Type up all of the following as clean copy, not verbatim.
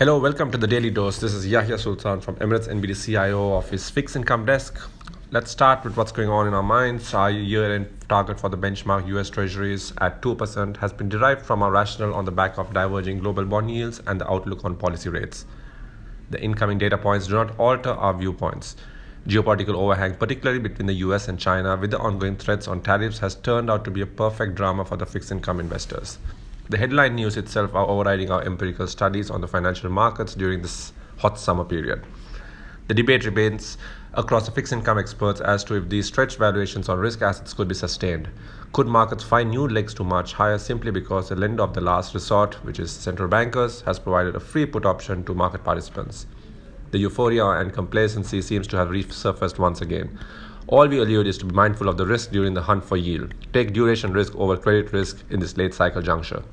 Hello, welcome to the Daily Dose. This is Yahya Sultan from Emirates NBD CIO of his fixed income desk. Let's start with what's going on in our minds. Our year-end target for the benchmark US Treasuries at 2% has been derived from our rationale on the back of diverging global bond yields and the outlook on policy rates. The incoming data points do not alter our viewpoints. Geopolitical overhang, particularly between the US and China, with the ongoing threats on tariffs, has turned out to be a perfect drama for the fixed income investors. The headline news itself are overriding our empirical studies on the financial markets during this hot summer period. The debate remains across the fixed income experts as to if these stretched valuations on risk assets could be sustained. Could markets find new legs to march higher simply because the lender of the last resort, which is central bankers, has provided a free put option to market participants? The euphoria and complacency seems to have resurfaced once again. All we allude is to be mindful of the risk during the hunt for yield. Take duration risk over credit risk in this late cycle juncture.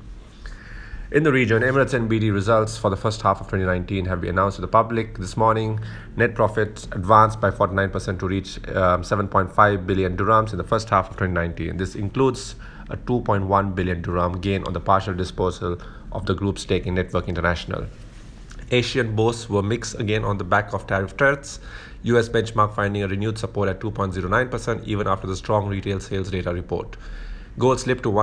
In the region, Emirates NBD results for the first half of 2019 have been announced to the public this morning. Net profits advanced by 49% to reach 7.5 billion dirhams in the first half of 2019. This includes a 2.1 billion dirham gain on the partial disposal of the group's stake in Network International. Asian bourses were mixed again on the back of tariff threats. US benchmark finding a renewed support at 2.09% even after the strong retail sales data report. Gold slipped to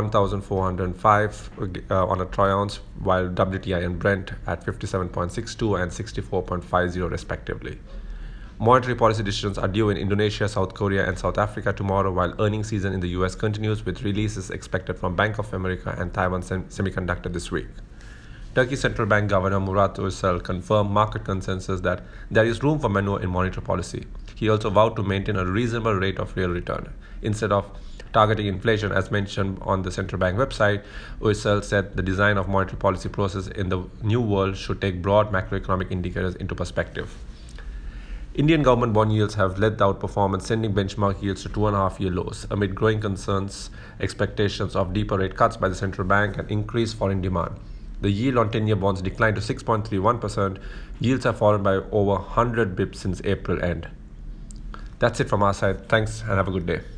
1,405 on a troy ounce, while WTI and Brent at 57.62 and 64.50 respectively. Monetary policy decisions are due in Indonesia, South Korea, and South Africa tomorrow, while earnings season in the US continues with releases expected from Bank of America and Taiwan Semiconductor this week. Turkey Central Bank Governor Murat Uysal confirmed market consensus that there is room for maneuver in monetary policy. He also vowed to maintain a reasonable rate of real return. Instead of targeting inflation as mentioned on the central bank website, Uysal said the design of monetary policy process in the new world should take broad macroeconomic indicators into perspective. Indian government bond yields have led the outperformance, sending benchmark yields to 2.5-year lows amid growing concerns, expectations of deeper rate cuts by the central bank and increased foreign demand. The yield on 10-year bonds declined to 6.31%. Yields have fallen by over 100 bips since April end. That's it from our side. Thanks and have a good day.